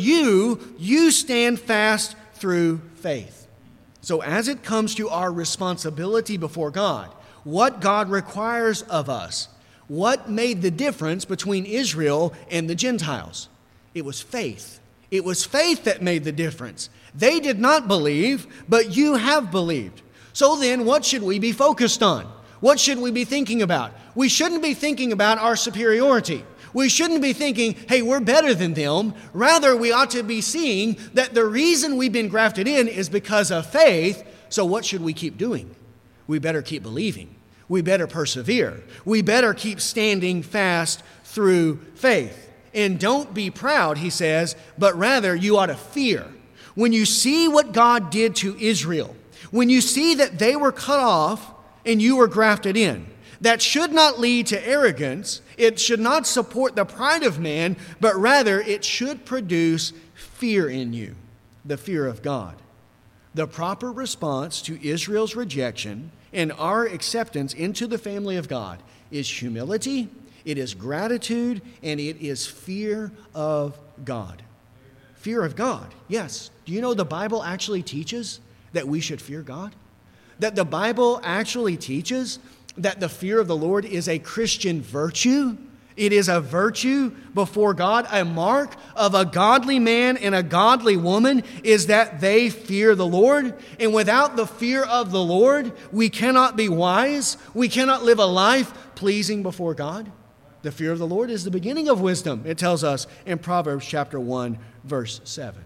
you stand fast through faith. So as it comes to our responsibility before God, what God requires of us, what made the difference between Israel and the Gentiles? It was faith. It was faith that made the difference. They did not believe, but you have believed. So then, what should we be focused on? What should we be thinking about? We shouldn't be thinking about our superiority. We shouldn't be thinking, hey, we're better than them. Rather, we ought to be seeing that the reason we've been grafted in is because of faith. So what should we keep doing? We better keep believing. We better persevere. We better keep standing fast through faith. And don't be proud, he says, but rather you ought to fear. When you see what God did to Israel, when you see that they were cut off and you were grafted in, that should not lead to arrogance. It should not support the pride of man, but rather it should produce fear in you, the fear of God. The proper response to Israel's rejection and our acceptance into the family of God is humility, it is gratitude, and it is fear of God. Fear of God, yes. Do you know the Bible actually teaches that we should fear God? That the Bible actually teaches that the fear of the Lord is a Christian virtue. It is a virtue before God. A mark of a godly man and a godly woman is that they fear the Lord. And without the fear of the Lord, we cannot be wise. We cannot live a life pleasing before God. The fear of the Lord is the beginning of wisdom, it tells us in Proverbs chapter 1, verse 7.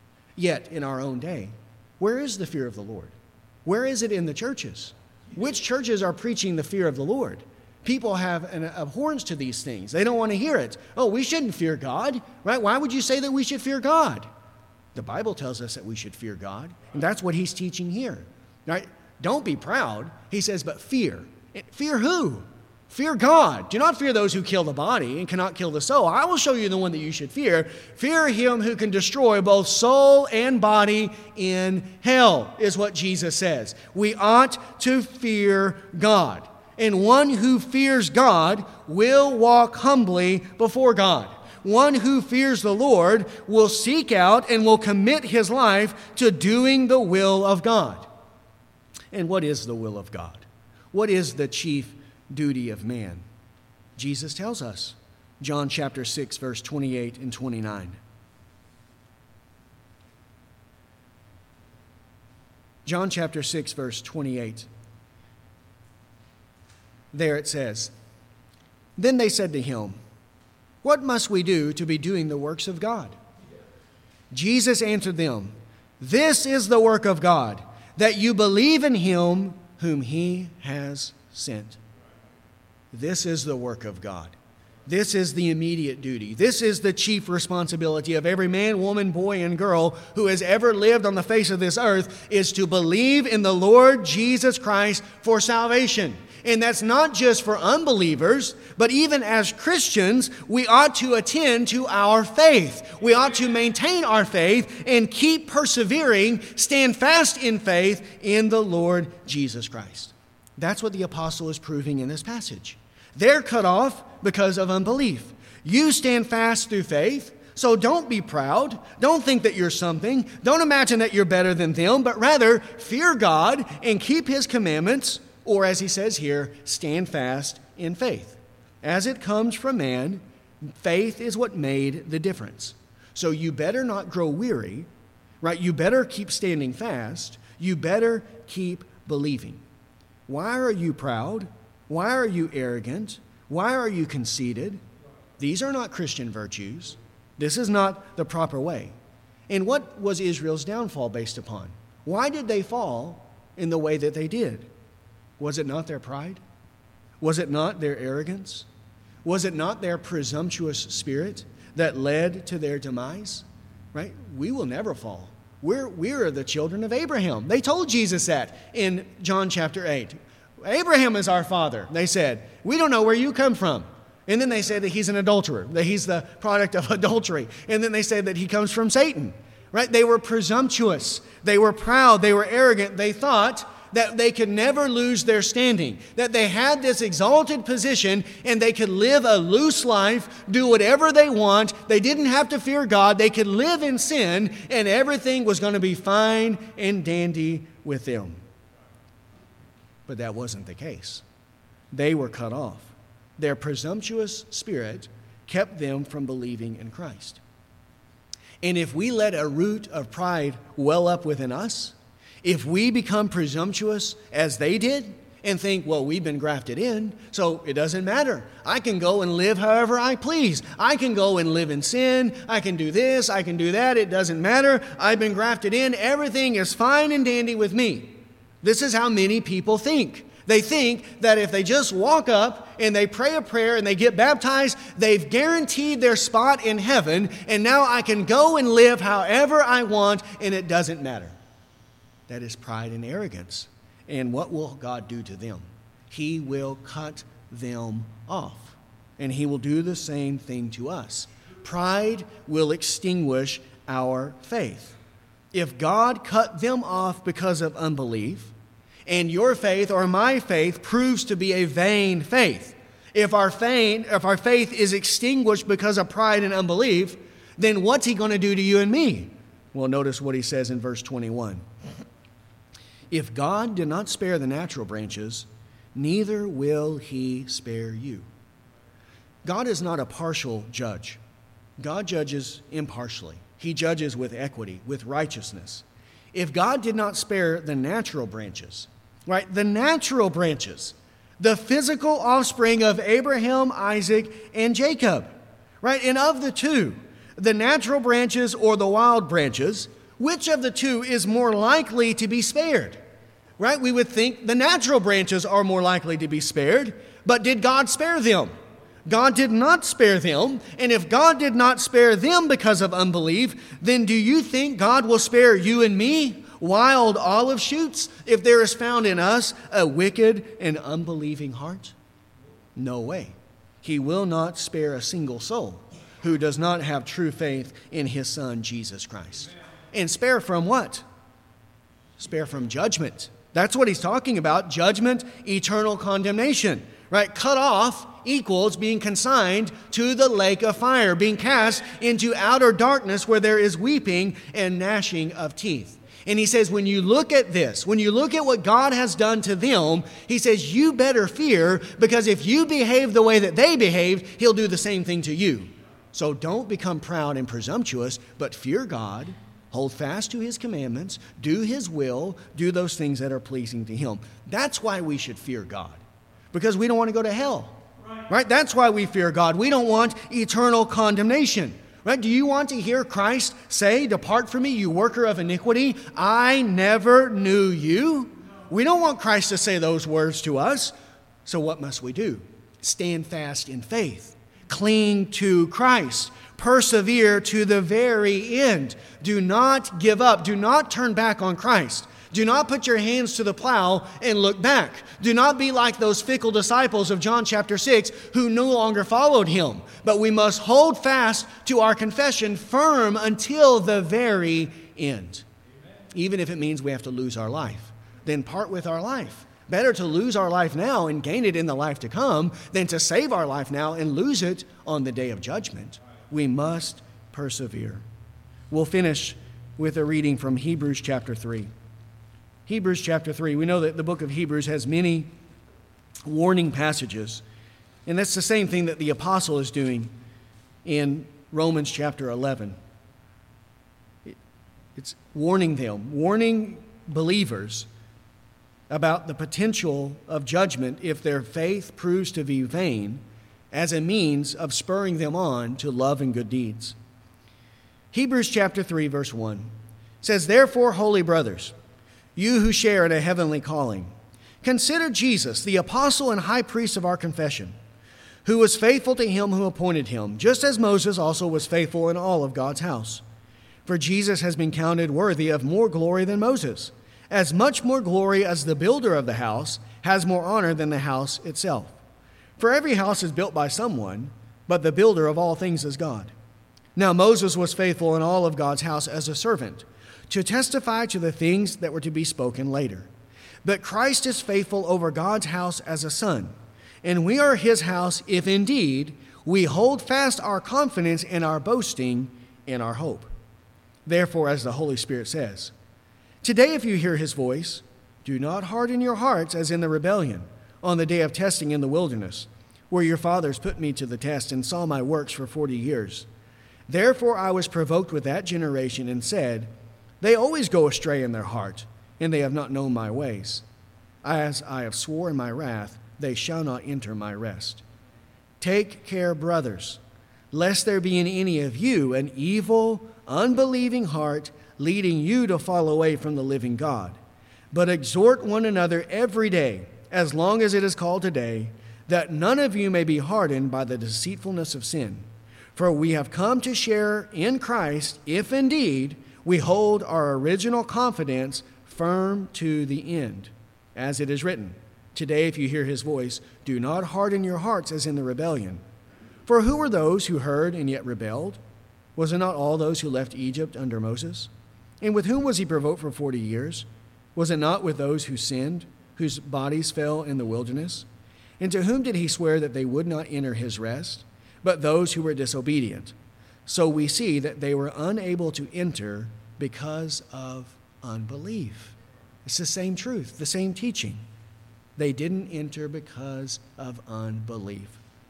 Yet in our own day, where is the fear of the Lord? Where is it in the churches? Which churches are preaching the fear of the Lord? People have an abhorrence to these things. They don't want to hear it. Oh, we shouldn't fear God, right? Why would you say that we should fear God? The Bible tells us that we should fear God, and that's what he's teaching here, right? Don't be proud, he says, but fear. Fear who? Fear God. Do not fear those who kill the body and cannot kill the soul. I will show you the one that you should fear. Fear him who can destroy both soul and body in hell, is what Jesus says. We ought to fear God. And one who fears God will walk humbly before God. One who fears the Lord will seek out and will commit his life to doing the will of God. And what is the will of God? What is the chief duty of man? Jesus tells us. John chapter 6, verse 28 and 29. John chapter 6, verse 28. There it says, "Then they said to him, 'What must we do to be doing the works of God?' Jesus answered them, 'This is the work of God, that you believe in him whom he has sent.'" This is the work of God. This is the immediate duty. This is the chief responsibility of every man, woman, boy, and girl who has ever lived on the face of this earth, is to believe in the Lord Jesus Christ for salvation. And that's not just for unbelievers, but even as Christians, we ought to attend to our faith. We ought to maintain our faith and keep persevering, stand fast in faith in the Lord Jesus Christ. That's what the apostle is proving in this passage. They're cut off because of unbelief. You stand fast through faith, so don't be proud. Don't think that you're something. Don't imagine that you're better than them, but rather fear God and keep his commandments, or as he says here, stand fast in faith. As it comes from man, faith is what made the difference. So you better not grow weary, right? You better keep standing fast. You better keep believing. Why are you proud? Why are you arrogant? Why are you conceited? These are not Christian virtues. This is not the proper way. And what was Israel's downfall based upon? Why did they fall in the way that they did? Was it not their pride? Was it not their arrogance? Was it not their presumptuous spirit that led to their demise? Right? We will never fall. We're the children of Abraham. They told Jesus that in John chapter 8. Abraham is our father. They said, we don't know where you come from. And then they said that he's an adulterer, that he's the product of adultery. And then they said that he comes from Satan. Right? They were presumptuous. They were proud. They were arrogant. They thought that they could never lose their standing, that they had this exalted position and they could live a loose life, do whatever they want. They didn't have to fear God. They could live in sin and everything was going to be fine and dandy with them. But that wasn't the case. They were cut off. Their presumptuous spirit kept them from believing in Christ. And if we let a root of pride well up within us, if we become presumptuous as they did and think, well, we've been grafted in, so it doesn't matter. I can go and live however I please. I can go and live in sin. I can do this. I can do that. It doesn't matter. I've been grafted in. Everything is fine and dandy with me. This is how many people think. They think that if they just walk up and they pray a prayer and they get baptized, they've guaranteed their spot in heaven, and now I can go and live however I want, and it doesn't matter. That is pride and arrogance. And what will God do to them? He will cut them off. And he will do the same thing to us. Pride will extinguish our faith. If God cut them off because of unbelief, and your faith or my faith proves to be a vain faith, if our faith is extinguished because of pride and unbelief, then what's he going to do to you and me? Well, notice what he says in verse 21. If God did not spare the natural branches, neither will he spare you. God is not a partial judge. God judges impartially. He judges with equity, with righteousness. If God did not spare the natural branches, right, the natural branches, the physical offspring of Abraham, Isaac, and Jacob, right, and of the two, the natural branches or the wild branches, which of the two is more likely to be spared? Right? We would think the natural branches are more likely to be spared, but did God spare them? God did not spare them, and if God did not spare them because of unbelief, then do you think God will spare you and me, wild olive shoots, if there is found in us a wicked and unbelieving heart? No way. He will not spare a single soul who does not have true faith in his Son, Jesus Christ. And spare from what? Spare from judgment. That's what he's talking about, judgment, eternal condemnation, right? Cut off equals being consigned to the lake of fire, being cast into outer darkness where there is weeping and gnashing of teeth. And he says, when you look at this, when you look at what God has done to them, he says, you better fear, because if you behave the way that they behaved, he'll do the same thing to you. So don't become proud and presumptuous, but fear God, hold fast to his commandments, do his will, do those things that are pleasing to him. That's why we should fear God, because we don't want to go to hell. Right? That's why we fear God. We don't want eternal condemnation. Right? Do you want to hear Christ say, "Depart from me, you worker of iniquity, I never knew you"? We don't want Christ to say those words to us. So what must we do? Stand fast in faith. Cling to Christ. Persevere to the very end. Do not give up. Do not turn back on Christ. Do not put your hands to the plow and look back. Do not be like those fickle disciples of John chapter 6 who no longer followed him. But we must hold fast to our confession firm until the very end. Even if it means we have to lose our life, then part with our life. Better to lose our life now and gain it in the life to come than to save our life now and lose it on the day of judgment. We must persevere. We'll finish with a reading from Hebrews chapter 3. Hebrews chapter 3. We know that the book of Hebrews has many warning passages, and that's the same thing that the apostle is doing in Romans chapter 11. It's warning them, warning believers about the potential of judgment if their faith proves to be vain, as a means of spurring them on to love and good deeds. Hebrews chapter 3, verse 1 says, "Therefore, holy brothers, you who share in a heavenly calling, consider Jesus, the apostle and high priest of our confession, who was faithful to him who appointed him, just as Moses also was faithful in all of God's house. For Jesus has been counted worthy of more glory than Moses, as much more glory as the builder of the house has more honor than the house itself. For every house is built by someone, but the builder of all things is God. Now Moses was faithful in all of God's house as a servant, to testify to the things that were to be spoken later. But Christ is faithful over God's house as a son, and we are his house if indeed we hold fast our confidence and our boasting in our hope. Therefore, as the Holy Spirit says, today if you hear his voice, do not harden your hearts as in the rebellion on the day of testing in the wilderness, where your fathers put me to the test and saw my works for 40 years. Therefore I was provoked with that generation and said, they always go astray in their heart, and they have not known my ways. As I have swore in my wrath, they shall not enter my rest. Take care, brothers, lest there be in any of you an evil, unbelieving heart, leading you to fall away from the living God. But exhort one another every day, as long as it is called today, that none of you may be hardened by the deceitfulness of sin. For we have come to share in Christ, if indeed we hold our original confidence firm to the end. As it is written, today if you hear his voice, do not harden your hearts as in the rebellion. For who were those who heard and yet rebelled? Was it not all those who left Egypt under Moses? And with whom was he provoked for 40 years? Was it not with those who sinned, whose bodies fell in the wilderness? And to whom did he swear that they would not enter his rest? But those who were disobedient. So we see that they were unable to enter because of unbelief. It's the same truth, the same teaching. They didn't enter because of unbelief.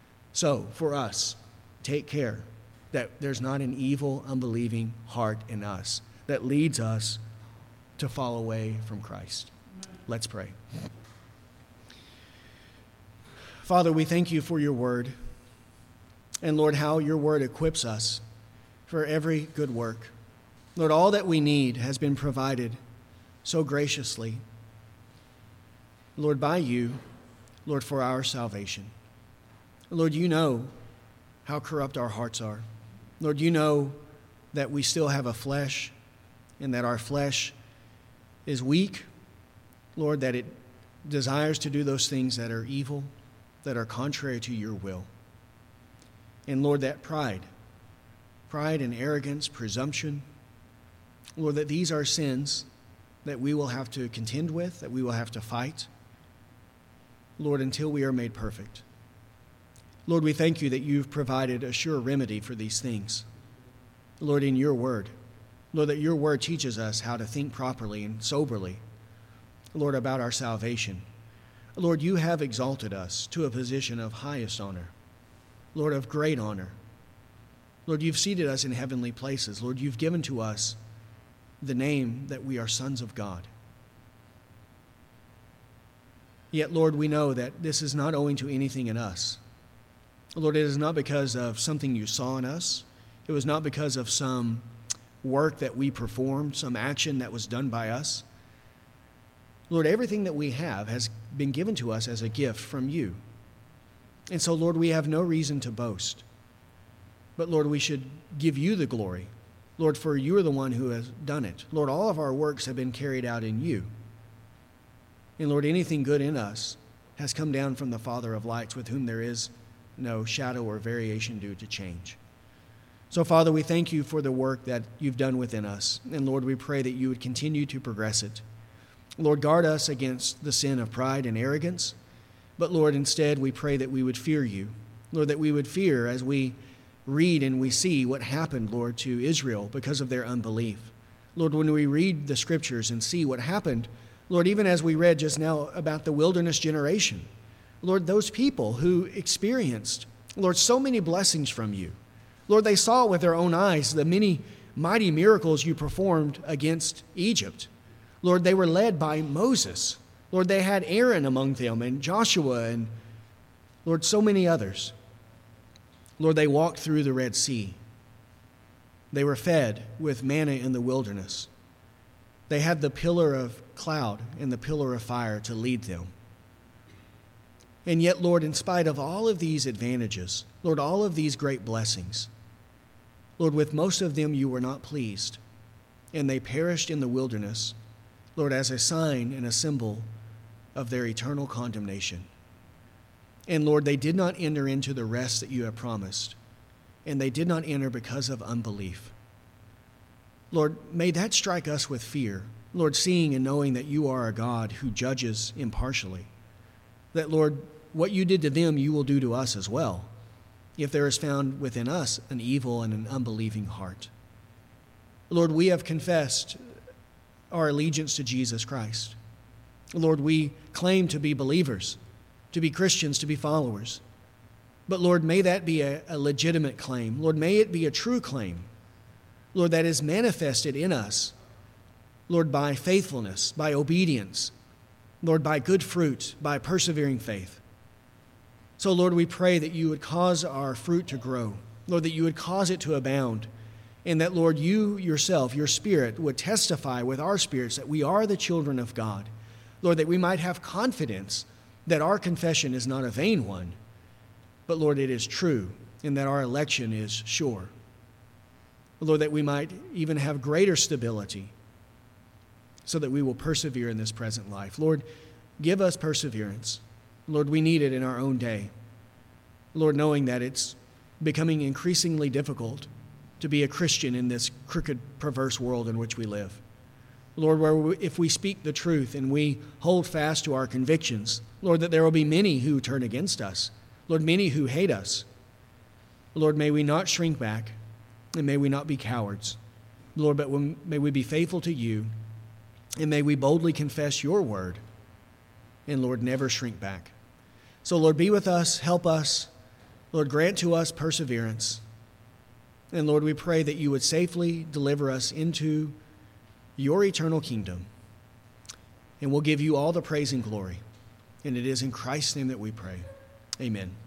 So for us, take care that there's not an evil, unbelieving heart in us that leads us to fall away from Christ. Let's pray. Father, we thank you for your word. And Lord, how your word equips us for every good work. Lord, all that we need has been provided so graciously, Lord, by you, Lord, for our salvation. Lord, you know how corrupt our hearts are. Lord, you know that we still have a flesh and that our flesh is weak. Lord, that it desires to do those things that are evil, that are contrary to your will. And Lord, that pride and arrogance, presumption, Lord, that these are sins that we will have to contend with, that we will have to fight, Lord, until we are made perfect. Lord, we thank you that you've provided a sure remedy for these things. Lord, in your word, Lord, that your word teaches us how to think properly and soberly, Lord, about our salvation. Lord, you have exalted us to a position of highest honor, Lord, of great honor. Lord, you've seated us in heavenly places. Lord, you've given to us the name that we are sons of God. Yet, Lord, we know that this is not owing to anything in us. Lord, it is not because of something you saw in us. It was not because of some work that we performed, some action that was done by us. Lord, everything that we have has been given to us as a gift from you. And so, Lord, we have no reason to boast. But, Lord, we should give you the glory. Lord, for you are the one who has done it. Lord, all of our works have been carried out in you. And, Lord, anything good in us has come down from the Father of lights, with whom there is no shadow or variation due to change. So, Father, we thank you for the work that you've done within us. And, Lord, we pray that you would continue to progress it. Lord, guard us against the sin of pride and arrogance. But, Lord, instead, we pray that we would fear you. Lord, that we would fear as we read and we see what happened, Lord, to Israel because of their unbelief. Lord, when we read the scriptures and see what happened, Lord, even as we read just now about the wilderness generation, Lord, those people who experienced, Lord, so many blessings from you. Lord, they saw with their own eyes the many mighty miracles you performed against Egypt. Lord, they were led by Moses. Lord, they had Aaron among them and Joshua and, Lord, so many others. Lord, they walked through the Red Sea. They were fed with manna in the wilderness. They had the pillar of cloud and the pillar of fire to lead them. And yet, Lord, in spite of all of these advantages, Lord, all of these great blessings, Lord, with most of them you were not pleased, and they perished in the wilderness, Lord, as a sign and a symbol of their eternal condemnation. And Lord, they did not enter into the rest that you have promised, and they did not enter because of unbelief. Lord, may that strike us with fear, Lord, seeing and knowing that you are a God who judges impartially, that, Lord, what you did to them, you will do to us as well, if there is found within us an evil and an unbelieving heart. Lord, we have confessed our allegiance to Jesus Christ. Lord, we claim to be believers, to be Christians, to be followers. But Lord, may that be a legitimate claim. Lord, may it be a true claim. Lord, that is manifested in us, Lord, by faithfulness, by obedience, Lord, by good fruit, by persevering faith. So, Lord, we pray that you would cause our fruit to grow, Lord, that you would cause it to abound, and that, Lord, you yourself, your Spirit, would testify with our spirits that we are the children of God. Lord, that we might have confidence that our confession is not a vain one, but, Lord, it is true, and that our election is sure. Lord, that we might even have greater stability so that we will persevere in this present life. Lord, give us perseverance. Lord, we need it in our own day. Lord, knowing that it's becoming increasingly difficult to be a Christian in this crooked, perverse world in which we live. Lord, if we speak the truth and we hold fast to our convictions, Lord, that there will be many who turn against us. Lord, many who hate us. Lord, may we not shrink back, and may we not be cowards. Lord, but may we be faithful to you, and may we boldly confess your word, and Lord, never shrink back. So Lord, be with us, help us. Lord, grant to us perseverance. And Lord, we pray that you would safely deliver us into your eternal kingdom. And we'll give you all the praise and glory. And it is in Christ's name that we pray. Amen.